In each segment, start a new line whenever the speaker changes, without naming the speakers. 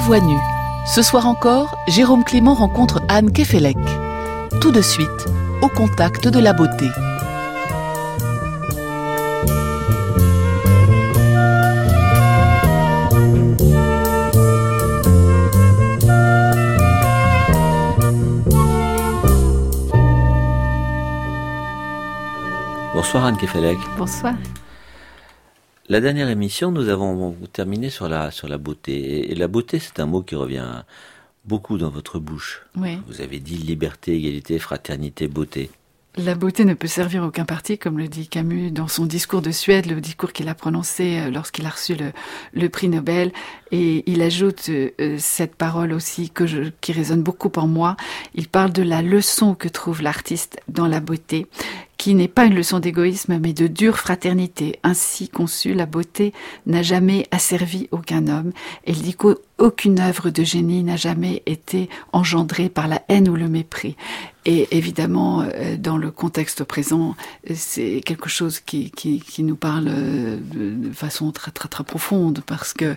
voix nue. Ce soir encore, Jérôme Clément rencontre Anne Kefelec. Tout de suite, au contact de la beauté.
Bonsoir Anne Kefelec.
Bonsoir.
La dernière émission, nous avons terminé sur la beauté. Et la beauté, c'est un mot qui revient beaucoup dans votre bouche.
Oui.
Vous avez dit liberté, égalité, fraternité, beauté.
La beauté ne peut servir aucun parti, comme le dit Camus dans son discours de Suède, le discours qu'il a prononcé lorsqu'il a reçu le prix Nobel. Et il ajoute cette parole aussi qui résonne beaucoup en moi. Il parle de la leçon que trouve l'artiste dans la beauté, qui n'est pas une leçon d'égoïsme, mais de dure fraternité. Ainsi conçue, la beauté n'a jamais asservi aucun homme. Et il dit qu'aucune œuvre de génie n'a jamais été engendrée par la haine ou le mépris. Et évidemment, dans le contexte présent, c'est quelque chose qui nous parle de façon très, très, très profonde, parce que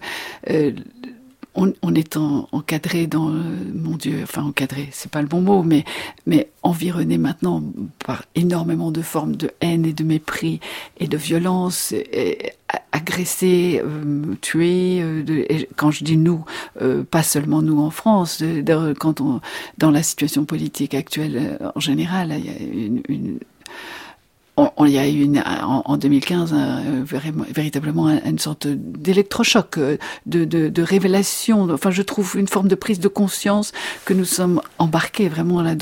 on est encadré dans, mon Dieu, enfin encadré, c'est pas le bon mot, mais environné maintenant par énormément de formes de haine et de mépris et de violence, agressé, tué. Et quand je dis nous, pas seulement nous en France, dans la situation politique actuelle en général, il y a eu en 2015 véritablement une sorte d'électrochoc, de révélation. Enfin, je trouve une forme de prise de conscience que nous sommes embarqués vraiment là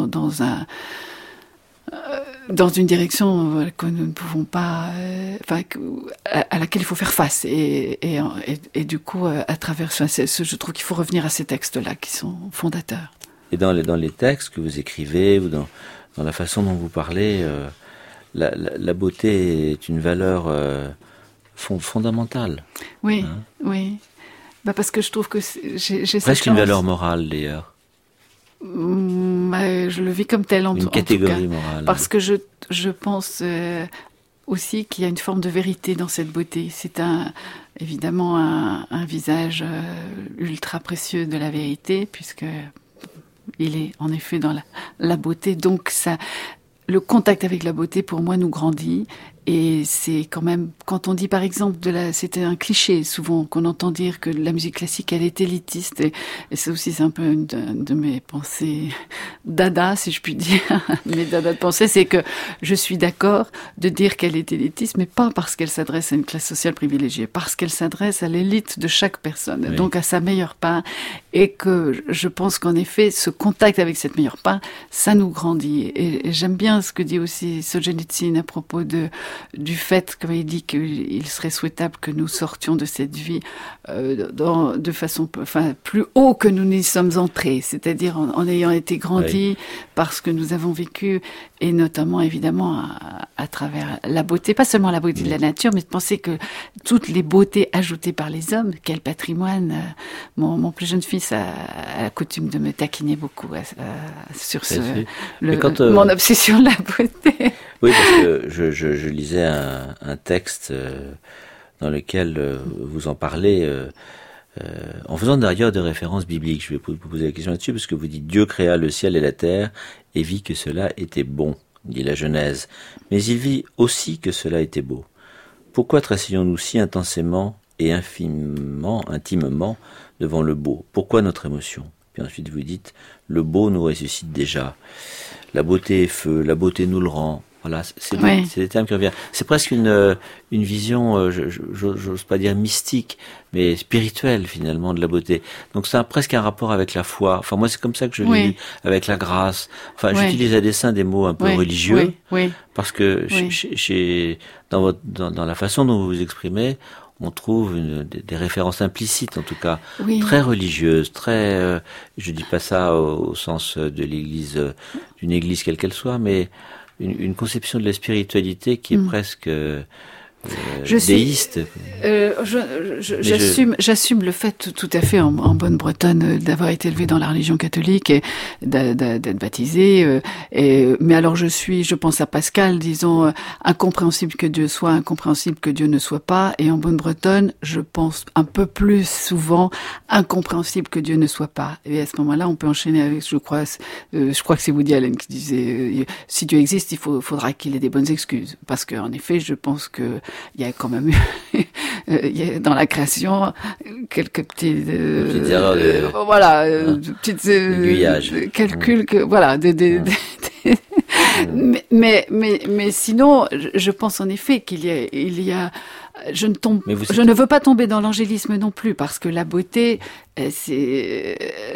dans une direction que nous ne pouvons pas, à laquelle il faut faire face. Et du coup, à travers je trouve qu'il faut revenir à ces textes-là qui sont fondateurs.
Et dans les textes que vous écrivez ou dans la façon dont vous parlez, la beauté est une valeur fondamentale.
Oui, oui. Parce que je trouve que j'ai
presque une valeur morale d'ailleurs.
Je le vis comme tel en tout cas. Une
catégorie morale.
Parce que je pense aussi qu'il y a une forme de vérité dans cette beauté. C'est évidemment un visage ultra précieux de la vérité, puisque il est en effet dans la beauté. Donc ça, le contact avec la beauté, pour moi, nous grandit. Et c'est quand même, quand on dit par exemple c'était un cliché souvent qu'on entend dire que la musique classique elle est élitiste, et ça aussi c'est un peu une de mes pensées dada, si je puis dire. Mes dada de pensée, c'est que je suis d'accord de dire qu'elle est élitiste, mais pas parce qu'elle s'adresse à une classe sociale privilégiée, parce qu'elle s'adresse à l'élite de chaque personne, oui. Donc à sa meilleure part, et que je pense qu'en effet ce contact avec cette meilleure part, ça nous grandit. Et j'aime bien ce que dit aussi Solzhenitsyn à propos du fait, comme il dit qu'il serait souhaitable que nous sortions de cette vie de façon plus haut que nous n'y sommes entrés, c'est-à-dire en ayant été grandis, oui, parce que nous avons vécu, et notamment évidemment à travers la beauté, pas seulement la beauté, oui, de la nature, mais de penser que toutes les beautés ajoutées par les hommes, quel patrimoine. Mon plus jeune fils a coutume de me taquiner beaucoup sur mon obsession de la beauté.
Oui, parce que je lisais un texte dans lequel vous en parlez, en faisant d'ailleurs des références bibliques. Je vais vous poser la question là-dessus, parce que vous dites « Dieu créa le ciel et la terre et vit que cela était bon », dit la Genèse. Mais il vit aussi que cela était beau. Pourquoi tressaillons-nous si intensément et intimement devant le beau? Pourquoi notre émotion? Puis ensuite vous dites « Le beau nous ressuscite déjà. La beauté est feu, la beauté nous le rend. » Voilà, c'est des termes qui reviennent. C'est presque une vision, j'ose pas dire mystique, mais spirituelle finalement de la beauté. Donc c'est presque un rapport avec la foi. Enfin moi c'est comme ça que je l'ai lu, avec la grâce. Enfin j'utilise à dessein des mots un peu religieux, parce que dans la façon dont vous vous exprimez, on trouve des références implicites, en tout cas, très religieuses, très, je dis pas ça au sens de l'église, d'une église quelle qu'elle soit, mais une conception de la spiritualité qui est presque déiste.
J'assume le fait tout à fait en bonne bretonne d'avoir été élevée dans la religion catholique et d'être baptisée. Mais alors je pense à Pascal disant incompréhensible que Dieu soit, incompréhensible que Dieu ne soit pas. Et en bonne bretonne, je pense un peu plus souvent incompréhensible que Dieu ne soit pas. Et à ce moment-là, on peut enchaîner avec, je crois que c'est Woody Allen qui disait si Dieu existe, il faudra qu'il ait des bonnes excuses. Parce que en effet, je pense que il y a quand même eu dans la création quelques petites
erreurs
petites calculs mais sinon je pense en effet qu'il y a je ne veux pas tomber dans l'angélisme non plus parce que la beauté c'est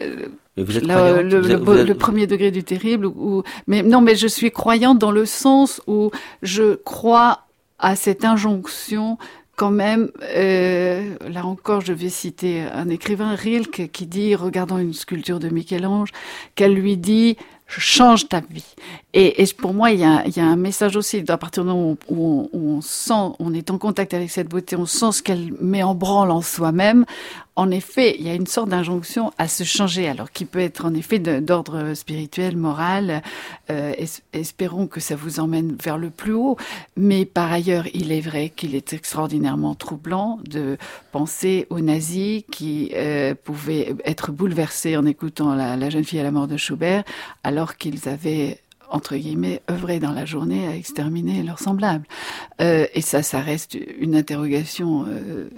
le premier degré du terrible mais je suis croyante dans le sens où je crois à cette injonction quand même, là encore, je vais citer un écrivain, Rilke, qui dit, regardant une sculpture de Michel-Ange, qu'elle lui dit « change ta vie ». Et pour moi, il y a un message aussi, à partir du moment où on sent, on est en contact avec cette beauté, on sent ce qu'elle met en branle en soi-même. En effet, il y a une sorte d'injonction à se changer, alors qui peut être en effet d'ordre spirituel, moral. Espérons que ça vous emmène vers le plus haut. Mais par ailleurs, il est vrai qu'il est extraordinairement troublant de penser aux nazis qui pouvaient être bouleversés en écoutant la jeune fille à la mort de Schubert, alors qu'ils avaient entre guillemets, œuvrer dans la journée à exterminer leurs semblables. Et ça reste une interrogation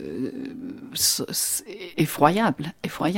effroyable.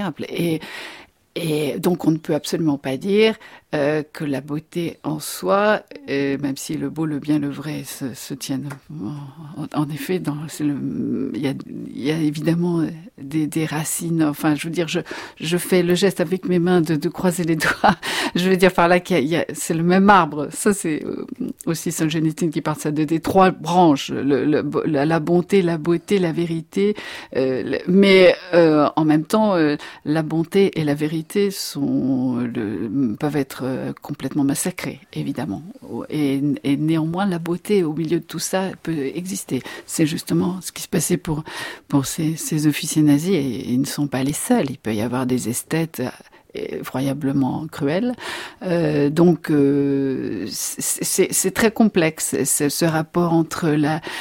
Et donc on ne peut absolument pas dire que la beauté en soi, même si le beau, le bien, le vrai se tiennent en effet, il y a évidemment des racines. Enfin, je veux dire, je fais le geste avec mes mains de croiser les doigts. Je veux dire par là c'est le même arbre. Ça, c'est aussi Solzhenitsyn qui parle de ça, des trois branches, la bonté, la beauté, la vérité. Mais en même temps, la bonté et la vérité peuvent être complètement massacrées, évidemment. Et néanmoins, la beauté au milieu de tout ça peut exister. C'est justement ce qui se passait pour ces officiers nazis, et ils ne sont pas les seuls. Il peut y avoir des esthètes effroyablement cruels. Donc, c'est très complexe, ce rapport entre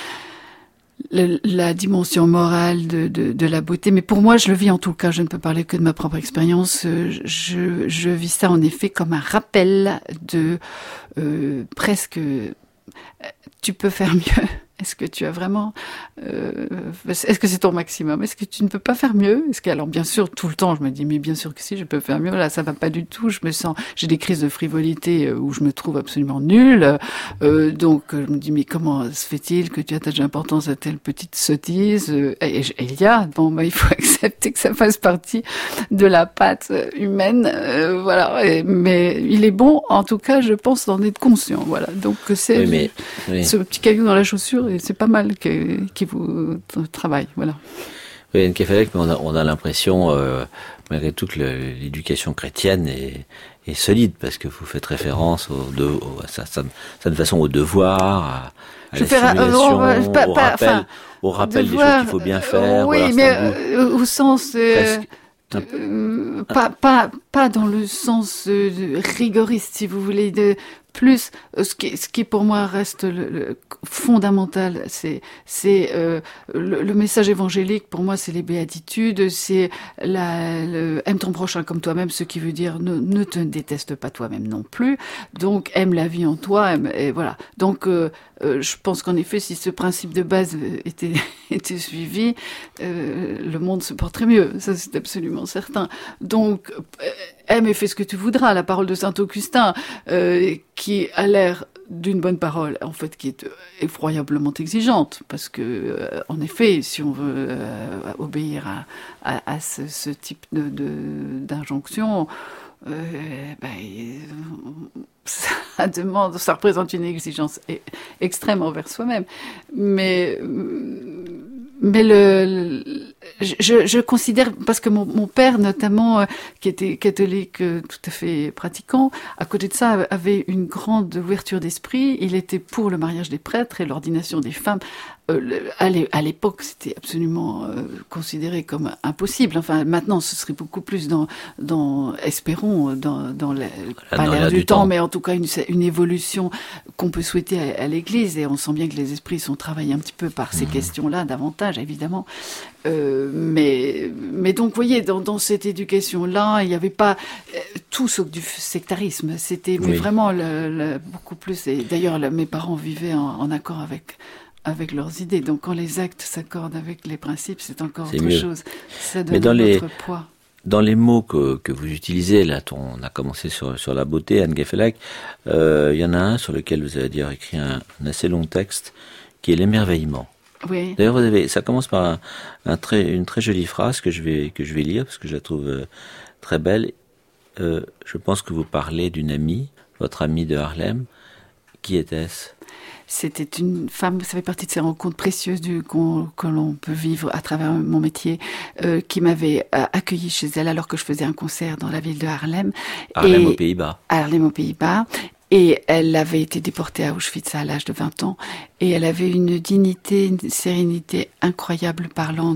la dimension morale de la beauté, mais pour moi, je le vis en tout cas, je ne peux parler que de ma propre expérience, je vis ça en effet comme un rappel de presque, tu peux faire mieux. Est-ce que tu as vraiment... est-ce que c'est ton maximum? Est-ce que tu ne peux pas faire mieux? Alors bien sûr, tout le temps, je me dis, mais bien sûr que si, je peux faire mieux. Là, ça va pas du tout. J'ai des crises de frivolité où je me trouve absolument nulle. Donc, je me dis, mais comment se fait-il que tu attaches l'importance à telle petite sottise? Et il faut accepter que ça fasse partie de la pâte humaine. Voilà. Mais il est bon, en tout cas, je pense, d'en être conscient. Voilà. Donc, c'est ce petit caillou dans la chaussure. Et c'est pas mal qui vous travaille, voilà.
Oui, Anne Queffelec, mais on a l'impression, malgré tout, que l'éducation chrétienne est solide, parce que vous faites référence à façon au devoir, à la simulation, au rappel des choses qu'il faut bien faire.
Oui,
voilà,
mais au sens... pas dans le sens rigoriste, si vous voulez, plus ce qui pour moi reste le fondamental, c'est le message évangélique. Pour moi, c'est les béatitudes, c'est aime ton prochain comme toi-même, ce qui veut dire ne te déteste pas toi-même non plus. Donc aime la vie en toi, et voilà. Donc je pense qu'en effet, si ce principe de base était suivi, le monde se porterait mieux. Ça, c'est absolument certain. Donc aime et fais ce que tu voudras, la parole de saint Augustin, qui a l'air d'une bonne parole, en fait, qui est effroyablement exigeante, parce que, en effet, si on veut obéir à ce type d'injonction, ça représente une exigence extrême envers soi-même. Mais je considère, parce que mon père notamment, qui était catholique tout à fait pratiquant, à côté de ça avait une grande ouverture d'esprit. Il était pour le mariage des prêtres et l'ordination des femmes. À l'époque, c'était absolument considéré comme impossible. Enfin, maintenant, ce serait beaucoup plus espérons, pas l'air du temps, mais en tout cas une évolution qu'on peut souhaiter à l'Église. Et on sent bien que les esprits sont travaillés un petit peu par ces questions-là, davantage, évidemment. Mais donc, vous voyez, dans cette éducation-là, il n'y avait pas tout sauf du sectarisme. C'était vraiment beaucoup plus. Et d'ailleurs, mes parents vivaient en accord avec leurs idées. Donc, quand les actes s'accordent avec les principes, c'est encore autre chose. Ça donne un autre poids.
Dans les mots que vous utilisez, là, on a commencé sur la beauté, Anne Geffelec, il y en a un sur lequel vous avez d'ailleurs écrit un assez long texte, qui est l'émerveillement.
Oui.
D'ailleurs, ça commence par une très jolie phrase que je vais lire, parce que je la trouve très belle. Je pense que vous parlez d'une amie, votre amie de Harlem. Qui était-ce ?
C'était une femme, ça fait partie de ces rencontres précieuses que l'on peut vivre à travers mon métier, qui m'avait accueillie chez elle alors que je faisais un concert dans la ville de Harlem.
Harlem aux Pays-Bas.
Harlem aux Pays-Bas. Et elle avait été déportée à Auschwitz à l'âge de 20 ans. Et elle avait une dignité, une sérénité incroyable parlant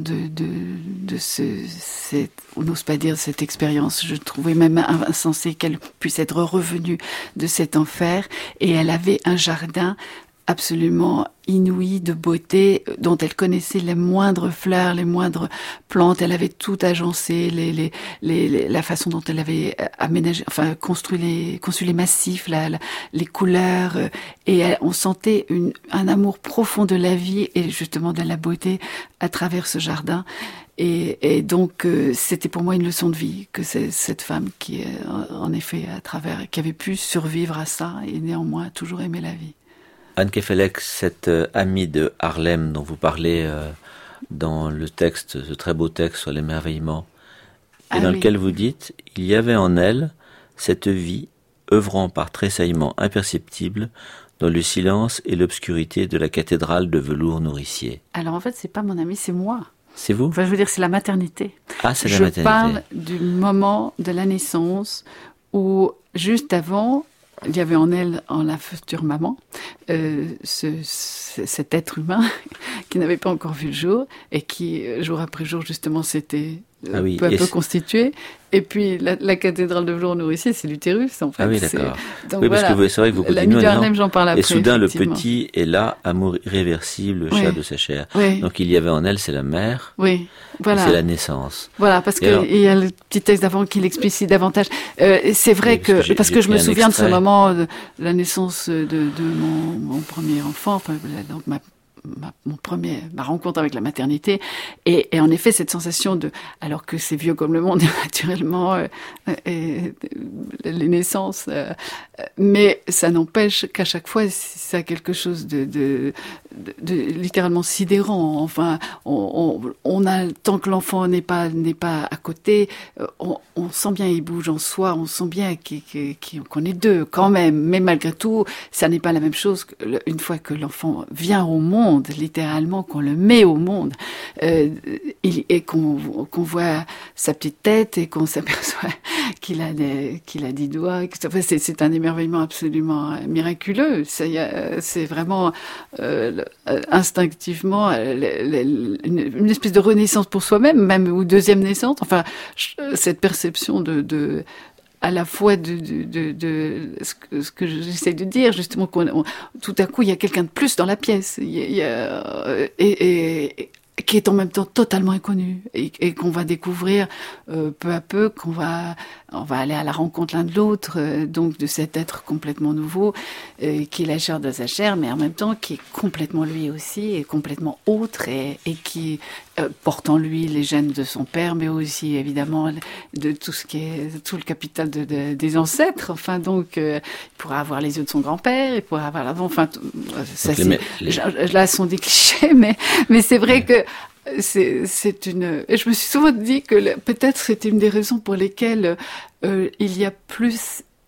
on n'ose pas dire cette expérience. Je trouvais même insensé qu'elle puisse être revenue de cet enfer. Et elle avait un jardin absolument inouïe de beauté, dont elle connaissait les moindres fleurs, les moindres plantes. Elle avait tout agencé, la façon dont elle avait aménagé, enfin conçu les massifs, les couleurs, et on sentait un amour profond de la vie et justement de la beauté à travers ce jardin. Et donc c'était pour moi une leçon de vie que c'est cette femme qui, en effet, qui avait pu survivre à ça et néanmoins toujours aimé la vie.
Anne Geffelec, cette amie de Harlem dont vous parlez dans le texte, ce très beau texte sur l'émerveillement, et dans lequel vous dites « Il y avait en elle cette vie, œuvrant par tressaillements imperceptibles dans le silence et l'obscurité de la cathédrale de velours nourricier. »
Alors en fait, c'est pas mon amie, c'est moi.
C'est vous ?
Enfin, je veux dire, c'est la maternité.
Ah, c'est la maternité.
Je parle du moment de la naissance où, juste avant, il y avait en elle, en la future maman, cet être humain qui n'avait pas encore vu le jour et qui, jour après jour, justement, s'était peu à peu constitué. Et puis, la cathédrale de velours nourricier, c'est l'utérus, en fait.
Ah oui, d'accord.
Donc,
oui, parce que c'est vrai que vous continuez.
L'amie de Harlem, j'en parle après.
Et soudain, le petit est là, amour irréversible, chair de sa chair.
Oui.
Donc, il y avait en elle, c'est la mère.
Oui, voilà.
C'est la naissance.
Voilà, parce qu'il y a le petit texte d'avant qui l'explicite davantage. C'est vrai parce que je me souviens de ce moment de la naissance de mon premier enfant, enfin, donc ma rencontre avec la maternité, et en effet cette sensation alors que c'est vieux comme le monde naturellement les naissances, mais ça n'empêche qu'à chaque fois ça a quelque chose de littéralement sidérant. Enfin, on a, tant que l'enfant n'est pas à côté, on sent bien il bouge en soi, on sent bien qu'on est deux quand même, mais malgré tout ça n'est pas la même chose une fois que l'enfant vient au monde, littéralement, qu'on le met au monde, et qu'on voit sa petite tête et qu'on s'aperçoit qu'il a 10 doigts. C'est un émerveillement absolument miraculeux. C'est vraiment instinctivement une espèce de renaissance pour soi-même, même, ou deuxième naissance. Enfin, cette perception à la fois de ce que j'essaie de dire, justement, tout à coup, il y a quelqu'un de plus dans la pièce, et qui est en même temps totalement inconnu, et qu'on va découvrir peu à peu, on va aller à la rencontre l'un de l'autre, donc de cet être complètement nouveau, qui est la chair de sa chair, mais en même temps qui est complètement lui aussi, et complètement autre, et qui porte en lui les gènes de son père, mais aussi évidemment de tout le capital des ancêtres. Enfin, donc il pourra avoir les yeux de son grand-père, il pourra avoir enfin ça, là sont des clichés, mais c'est vrai que c'est une. Et je me suis souvent dit que peut-être c'était une des raisons pour lesquelles il y a plus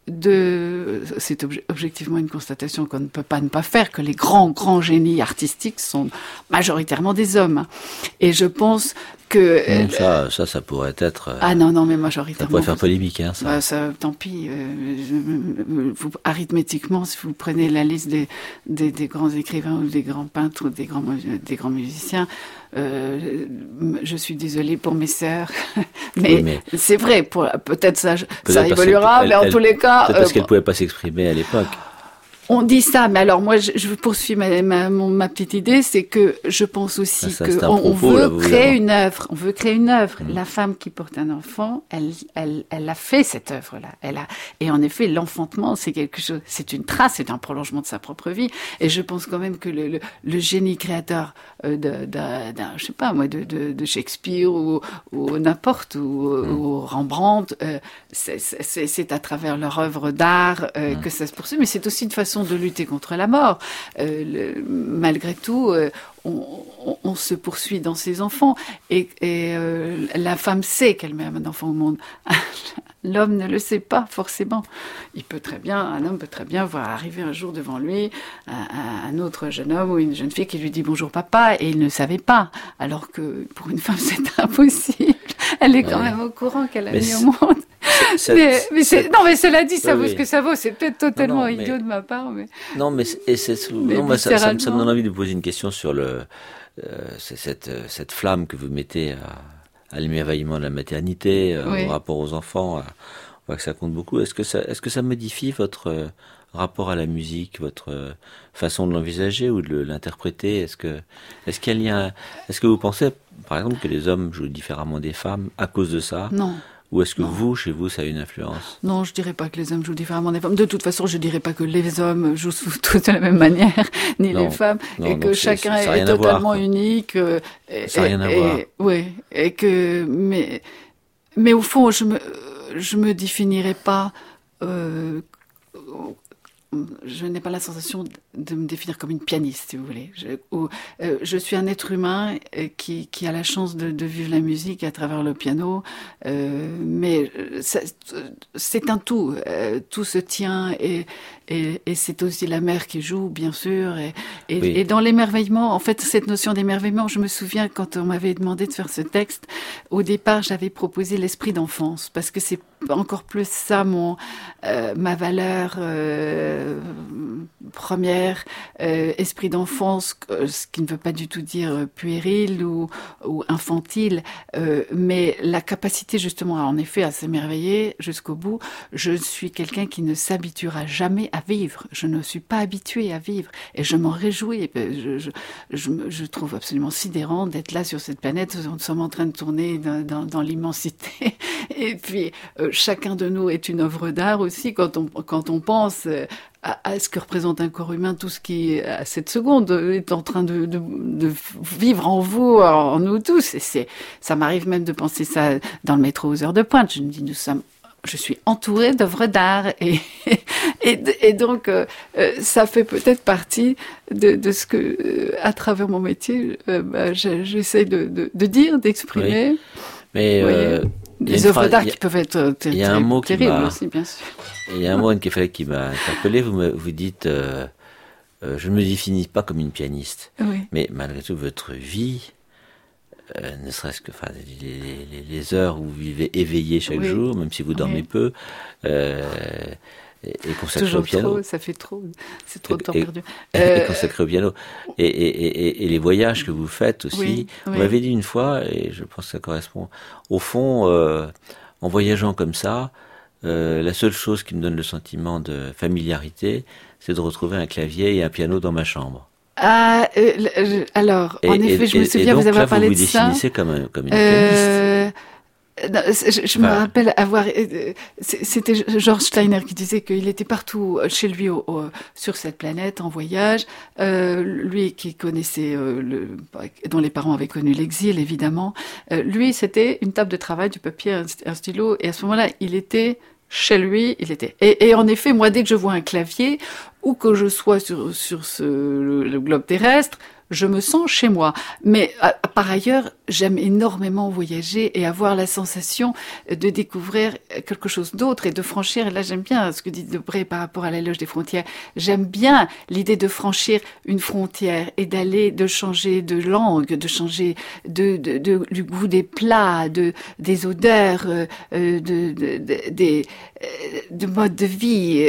c'est objectivement une constatation qu'on ne peut pas ne pas faire, que les grands génies artistiques sont majoritairement des hommes. Et je pense que...
Ça pourrait être...
Ah non, mais majoritairement...
Ça pourrait faire polémique, hein, ça.
Tant pis. Arithmétiquement, si vous prenez la liste des grands écrivains ou des grands peintres ou des grands musiciens, je suis désolée pour mes sœurs, mais c'est vrai, peut-être ça évoluera, mais en tous les cas...
Peut-être parce qu'elles ne pouvaient pas s'exprimer à l'époque.
On dit ça, mais alors moi, je poursuis ma petite idée, c'est que je pense aussi qu'on veut créer une œuvre. On veut créer une œuvre. La femme qui porte un enfant, elle a fait cette œuvre-là. Et en effet, l'enfantement, c'est quelque chose, c'est une trace, c'est un prolongement de sa propre vie. Et je pense quand même que le génie créateur je sais pas moi, de Shakespeare ou n'importe, ou Rembrandt, c'est à travers leur œuvre d'art que ça se poursuit. Mais c'est aussi une façon de lutter contre la mort. Malgré tout, on se poursuit dans ses enfants et la femme sait qu'elle met un enfant au monde. L'homme ne le sait pas forcément. Un homme peut très bien voir arriver un jour devant lui un autre jeune homme ou une jeune fille qui lui dit bonjour papa, et il ne savait pas. Alors que pour une femme c'est impossible. Elle est quand même au courant qu'elle a mis au monde. Mais cela dit, ça vaut ce que ça vaut. C'est peut-être totalement idiot de ma part, mais.
Non, mais ça me donne envie de poser une question sur cette flamme que vous mettez à l'émerveillement de la maternité, au rapport aux enfants. On voit que ça compte beaucoup. Est-ce que ça modifie votre rapport à la musique, votre façon de l'envisager ou de l'interpréter? Est-ce que vous pensez, par exemple, que les hommes jouent différemment des femmes à cause de ça?
Non.
Ou est-ce que chez vous, ça a une influence?
Non, je dirais pas que les hommes jouent différemment des femmes. De toute façon, je dirais pas que les hommes jouent tous de la même manière, ni les femmes, et que chacun est totalement unique.
Ça n'a rien à voir.
Oui, mais au fond, je me définirais pas. Je n'ai pas la sensation de me définir comme une pianiste, si vous voulez. Je suis un être humain qui a la chance de vivre la musique à travers le piano, mais c'est un tout. Tout se tient et c'est aussi la mère qui joue, bien sûr. Et dans l'émerveillement, en fait, cette notion d'émerveillement, je me souviens quand on m'avait demandé de faire ce texte, au départ, j'avais proposé l'esprit d'enfance, parce que c'est encore plus ça ma valeur première, esprit d'enfance, ce qui ne veut pas du tout dire puéril ou infantile, mais la capacité justement en effet à s'émerveiller jusqu'au bout. Je suis quelqu'un qui ne s'habituera jamais à vivre. Je ne suis pas habituée à vivre et je m'en réjouis. Je trouve absolument sidérant d'être là sur cette planète. Nous sommes en train de tourner dans l'immensité et puis chacun de nous est une œuvre d'art aussi quand on pense à ce que représente un corps humain, tout ce qui, à cette seconde, est en train de vivre en vous, en nous tous. Et ça m'arrive même de penser ça dans le métro aux heures de pointe. Je me dis, je suis entourée d'œuvres d'art et donc ça fait peut-être partie de ce que, à travers mon métier, j'essaie de dire, d'exprimer.
Oui. Mais
des œuvres d'art qui peuvent être terribles aussi, bien sûr.
Il y a un mot, Anne Kefelec, qui m'a interpellé. Vous dites, je ne me définis pas comme une pianiste.
Oui.
Mais malgré tout, votre vie, ne serait-ce que les heures où vous vivez éveillé chaque jour, même si vous dormez peu, et consacré au piano.
Trop, ça fait trop. C'est trop de temps perdu.
Et consacré au piano. Et les voyages que vous faites aussi. Vous m'avez dit une fois, et je pense que ça correspond, au fond, en voyageant comme ça, la seule chose qui me donne le sentiment de familiarité, c'est de retrouver un clavier et un piano dans ma chambre.
Alors, en effet, je me souviens vous avoir parlé de ça.
Vous vous définissez comme une pianiste.
Je me rappelle avoir... C'était George Steiner qui disait qu'il était partout chez lui sur cette planète en voyage. Lui qui connaissait, dont les parents avaient connu l'exil évidemment. Lui, c'était une table de travail, du papier, un stylo. Et à ce moment-là, il était chez lui. Et en effet, moi, dès que je vois un clavier ou que je sois sur le globe terrestre, je me sens chez moi. Mais par ailleurs, j'aime énormément voyager et avoir la sensation de découvrir quelque chose d'autre et de franchir. Et là, j'aime bien ce que dit Debré par rapport à l'éloge des frontières. J'aime bien l'idée de franchir une frontière et de changer de langue, de changer du goût des plats, des odeurs, de mode de vie.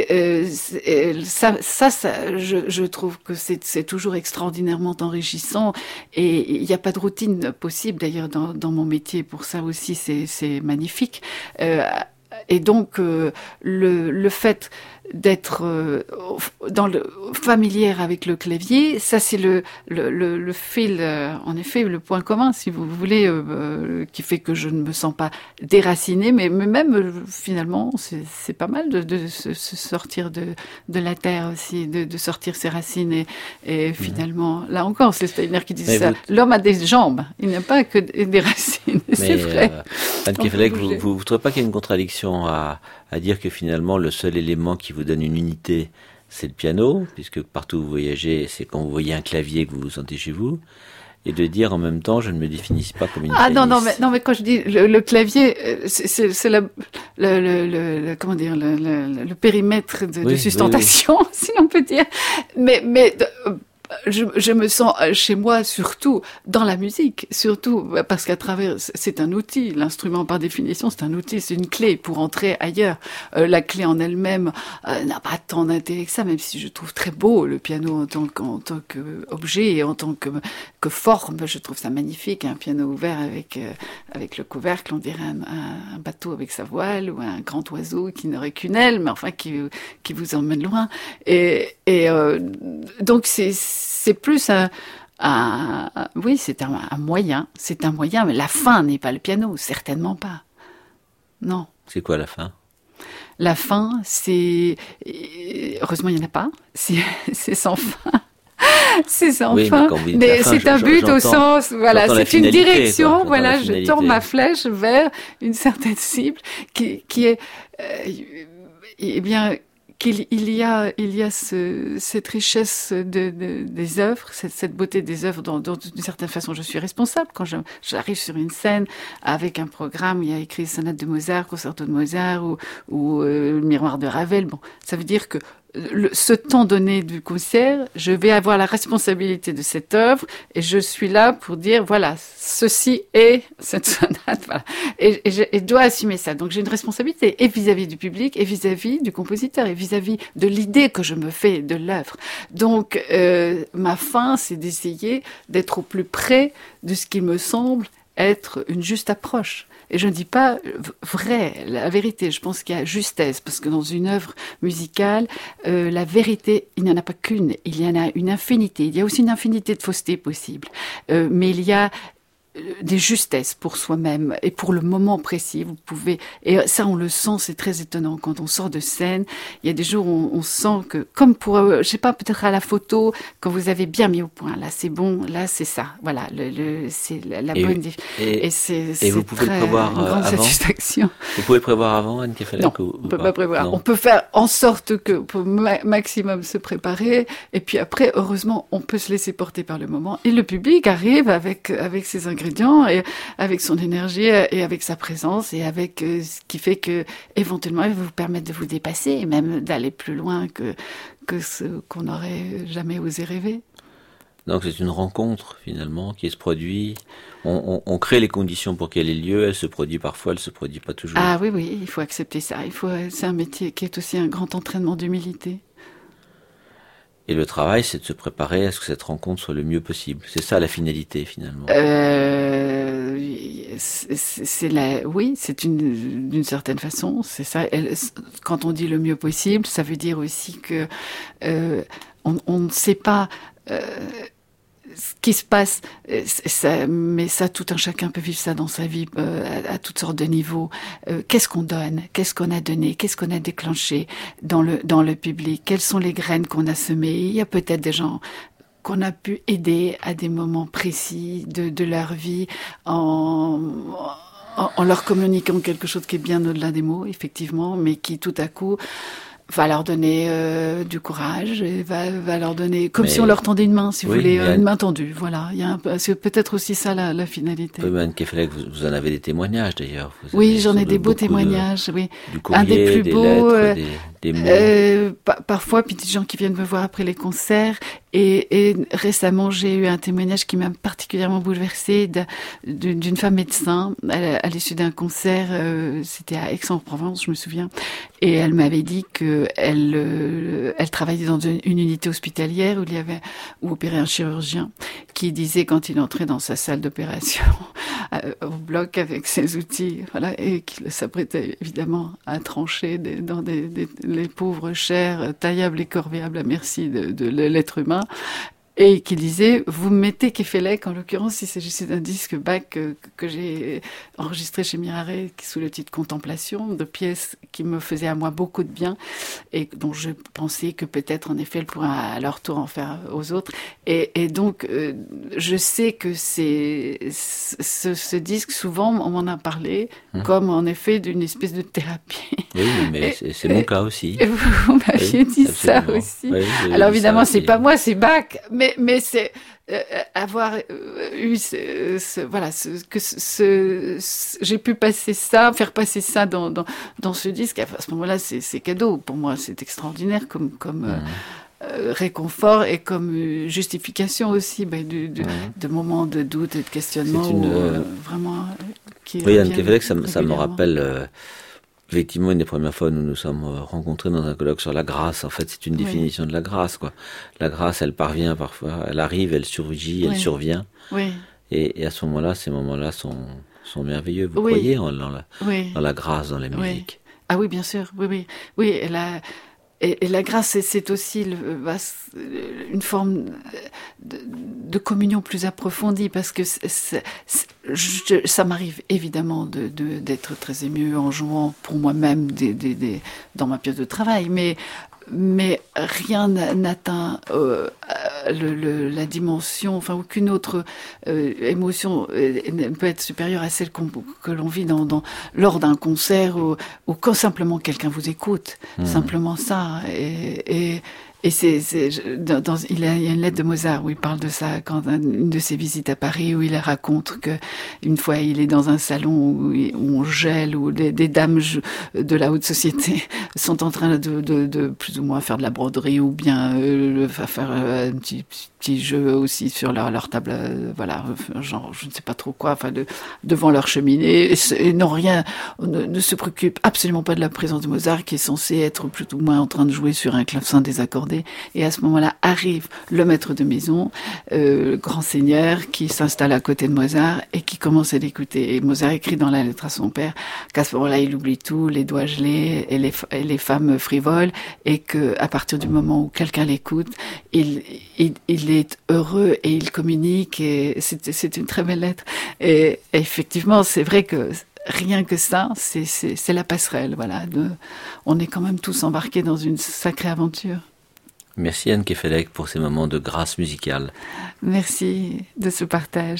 Je trouve que c'est toujours extraordinairement enrichissant et il n'y a pas de routine possible d'ailleurs dans mon métier. Pour ça aussi, c'est magnifique. Et donc le fait d'être familière avec le clavier, ça c'est le fil, en effet, le point commun, si vous voulez, qui fait que je ne me sens pas déracinée, mais même finalement, c'est pas mal de se sortir de la terre aussi, de sortir ses racines et finalement, là encore, c'est Steiner qui disait ça. L'homme a des jambes, il n'a pas que des racines, c'est vrai.
Anne Kefelec, vous ne trouvez pas qu'il y a une contradiction à dire que finalement le seul élément qui vous donne une unité, c'est le piano, puisque partout où vous voyagez, c'est quand vous voyez un clavier que vous vous sentez chez vous, et de dire en même temps, je ne me définis pas comme une pianiste.
Non, mais quand je dis le clavier, c'est comment dire, le périmètre de sustentation, si l'on peut dire. Mais je me sens chez moi surtout dans la musique, surtout parce qu'à travers, c'est un outil, l'instrument par définition c'est un outil, c'est une clé pour entrer ailleurs. La clé en elle-même n'a pas tant d'intérêt que ça, même si je trouve très beau le piano en tant qu'objet et en tant que forme, je trouve ça magnifique, un piano ouvert avec le couvercle, on dirait un bateau avec sa voile ou un grand oiseau qui n'aurait qu'une aile, mais enfin qui vous emmène loin. Donc c'est plus oui, c'est un moyen, mais la fin n'est pas le piano, certainement pas. Non.
C'est quoi la fin?
La fin, c'est, heureusement il n'y en a pas, c'est sans fin. C'est sans fin, mais c'est un but au sens, voilà, c'est une direction, voilà, je tourne ma flèche vers une certaine cible qui est, eh bien, qu'il y a cette richesse des œuvres, cette beauté des œuvres dont d'une certaine façon je suis responsable. Quand j'arrive sur une scène avec un programme, il y a écrit sonate de Mozart, concerto de Mozart ou le miroir de Ravel. Bon, ça veut dire que ce temps donné du concert, je vais avoir la responsabilité de cette œuvre et je suis là pour dire, voilà, ceci est cette sonate, voilà. Et je dois assumer ça. Donc j'ai une responsabilité et vis-à-vis du public et vis-à-vis du compositeur et vis-à-vis de l'idée que je me fais de l'œuvre. Donc ma fin, c'est d'essayer d'être au plus près de ce qui me semble être une juste approche. Et je ne dis pas vrai, la vérité, je pense qu'il y a justesse, parce que dans une œuvre musicale, la vérité, il n'y en a pas qu'une, il y en a une infinité. Il y a aussi une infinité de faussetés possibles. Mais il y a des justesses pour soi-même et pour le moment précis. Vous pouvez, et ça on le sent, c'est très étonnant quand on sort de scène. Il y a des jours où on sent que, comme pour, je sais pas, peut-être à la photo, quand vous avez bien mis au point, là c'est bon, là c'est ça, voilà, c'est la bonne. Et
vous pouvez le prévoir
une grande
avant.
Satisfaction.
Vous pouvez prévoir avant, Anne Kefelec?
Non, on peut pas prévoir. Non. On peut faire en sorte que pour maximum se préparer, et puis après, heureusement, on peut se laisser porter par le moment, et le public arrive avec ses ingrédients et avec son énergie et avec sa présence et avec ce qui fait que éventuellement il va vous permettre de vous dépasser et même d'aller plus loin que ce qu'on n'aurait jamais osé rêver.
Donc c'est une rencontre finalement qui se produit. On crée les conditions pour qu'elle ait lieu. Elle se produit parfois, elle se produit pas toujours.
Ah oui, il faut accepter ça. C'est un métier qui est aussi un grand entraînement d'humilité.
Et le travail, c'est de se préparer à ce que cette rencontre soit le mieux possible. C'est ça la finalité, finalement.
Oui, c'est d'une certaine façon, c'est ça. Quand on dit le mieux possible, ça veut dire aussi que on ne sait pas ce qui se passe, mais ça, tout un chacun peut vivre ça dans sa vie à toutes sortes de niveaux. Qu'est-ce qu'on donne? Qu'est-ce qu'on a donné? Qu'est-ce qu'on a déclenché dans le public? Quelles sont les graines qu'on a semées? Il y a peut-être des gens qu'on a pu aider à des moments précis de leur vie en leur communiquant quelque chose qui est bien au-delà des mots, effectivement, mais qui tout à coup va leur donner du courage, et va leur donner, comme si on leur tendait une main, si vous voulez, une main tendue. Voilà, c'est peut-être aussi ça la finalité.
Oui, Anne Kefelec, vous en avez des témoignages d'ailleurs.
Oui, j'en ai des beaux témoignages. Oui,
du courrier,
un des plus beaux.
Lettres, des mots.
Parfois, puis des gens qui viennent me voir après les concerts. Et récemment, j'ai eu un témoignage qui m'a particulièrement bouleversée d'une femme médecin à l'issue d'un concert. C'était à Aix-en-Provence, je me souviens. Et elle m'avait dit que elle travaillait dans une unité hospitalière où opérait un chirurgien qui disait quand il entrait dans sa salle d'opération au bloc avec ses outils, voilà, et qu'il s'apprêtait évidemment à trancher dans les pauvres chairs taillables et corvéables à merci de l'être humain. Et qui disait, vous mettez Kefelec, en l'occurrence, il s'agissait d'un disque Bach que j'ai enregistré chez Mirare, sous le titre Contemplation, de pièces qui me faisaient à moi beaucoup de bien, et dont je pensais que peut-être, en effet, elle pourrait à leur tour en faire aux autres. Et donc, je sais que ce disque, souvent, on m'en a parlé, comme en effet d'une espèce de thérapie.
Oui, mais c'est mon cas aussi.
Et vous m'aviez dit ça aussi. Oui, alors évidemment, c'est pas moi, c'est Bach, mais c'est avoir eu j'ai pu faire passer ça dans ce disque. À ce moment-là, c'est cadeau pour moi, c'est extraordinaire comme réconfort et comme justification aussi de moments de doute et de questionnement. Vraiment.
Oui, Anne Kefelec, ça me rappelle. Effectivement, une des premières fois où nous nous sommes rencontrés dans un colloque sur la grâce, en fait, c'est une définition de la grâce, quoi. La grâce, elle parvient parfois, elle arrive, elle surgit, elle survient. Oui. Et à ce moment-là, ces moments-là sont merveilleux. Vous croyez dans la grâce, dans la musique?
Ah oui, bien sûr, oui. Et la grâce, c'est aussi une forme de communion plus approfondie, parce que ça m'arrive évidemment d'être très émue en jouant pour moi-même dans ma pièce de travail, mais rien n'atteint la dimension, enfin aucune autre émotion ne peut être supérieure à celle que l'on vit lors d'un concert ou quand simplement quelqu'un vous écoute, simplement ça. Et il y a une lettre de Mozart où il parle de ça, quand une de ses visites à Paris, où il raconte que une fois il est dans un salon où on gèle, où des dames de la haute société sont en train de plus ou moins faire de la broderie ou bien faire un petit jeu aussi sur leur table, voilà, genre je ne sais pas trop quoi, enfin devant leur cheminée, et ne se préoccupe absolument pas de la présence de Mozart, qui est censé être plus ou moins en train de jouer sur un clavecin désaccordé. Et à ce moment-là arrive le maître de maison, le grand seigneur, qui s'installe à côté de Mozart et qui commence à l'écouter. Et Mozart écrit dans la lettre à son père qu'à ce moment-là, il oublie tout, les doigts gelés et les femmes frivoles, et que à partir du moment où quelqu'un l'écoute, il est heureux et il communique. Et c'est une très belle lettre. Et effectivement, c'est vrai que rien que ça, c'est la passerelle. Voilà, on est quand même tous embarqués dans une sacrée aventure.
Merci Anne Kefelec pour ces moments de grâce musicale.
Merci de ce partage.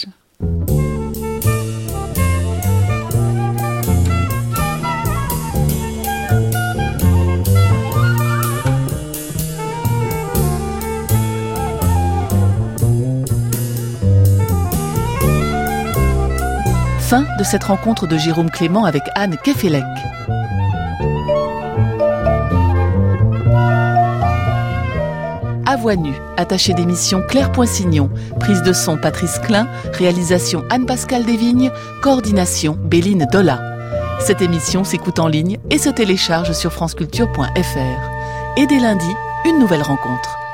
Fin de cette rencontre de Jérôme Clément avec Anne Kefelec. À voix nue, attaché d'émission Claire Poinsignon, prise de son Patrice Klein, réalisation Anne-Pascale Desvignes, coordination Béline Dolla. Cette émission s'écoute en ligne et se télécharge sur franceculture.fr. Et dès lundi, une nouvelle rencontre.